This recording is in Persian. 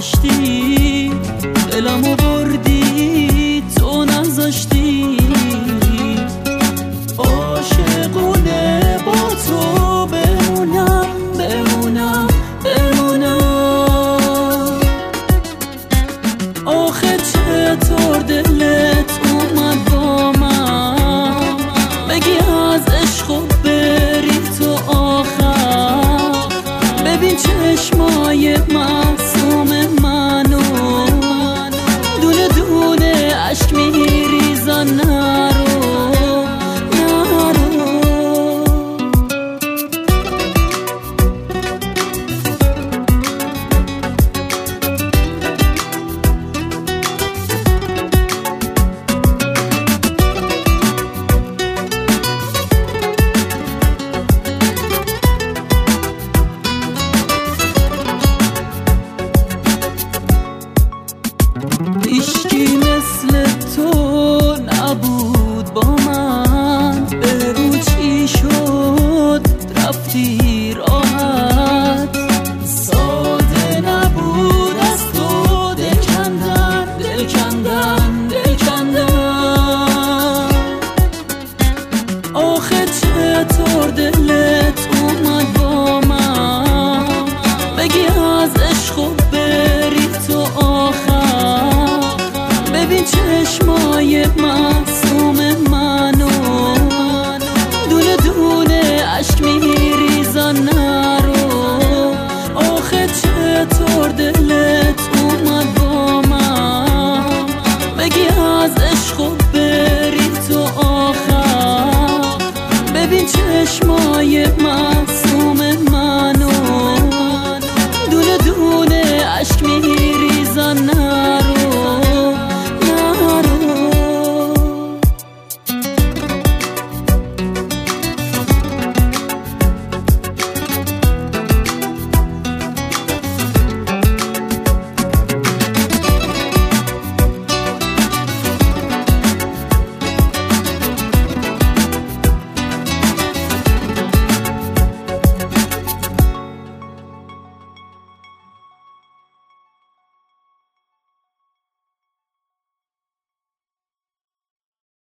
داشتی، دلمو بردی تو نذاشتی. عاشقونه با تو بمونم بمونم بمونم. آخه چطور دلت اومد با من بگی از عشق و بری تو آخر. ببین چشمای معصوم منو دونه دونه عشق میریزن. نرو هیچکی مثل تو نبود با من. بگو چی شد رفتی راحت. ساده نبود از تو دل کندن دل کندن دل کندن. آخه چطور دلت اومد با من بگی از عشق و بری تو آخر. ببین چشمای من